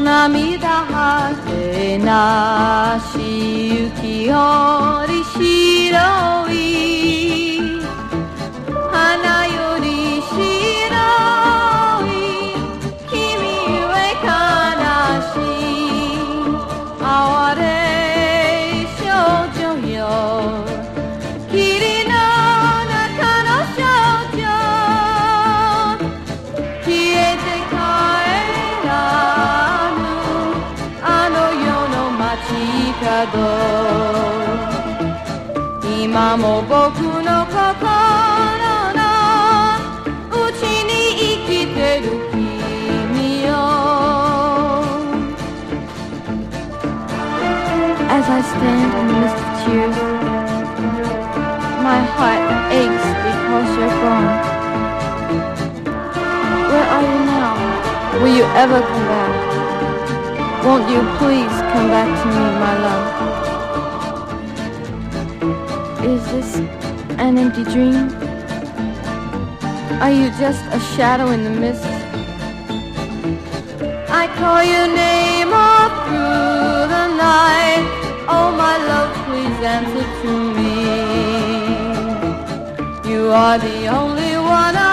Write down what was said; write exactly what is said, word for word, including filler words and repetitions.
涙はてなし雪より白い花より白い君ゆえ悲しい哀れ少女よ霧の中の少女消えて帰らぬあの世の街角今も僕の心の内に生きてる君よ As I stand in the midst of tears My heart aches because you're gone Where are you now? Will you ever come back? Won't you please come back to me, my love? Is this an empty dream? Are you just a shadow in the mist? I call your name all through the night Oh my love, please answer to me You are the only one I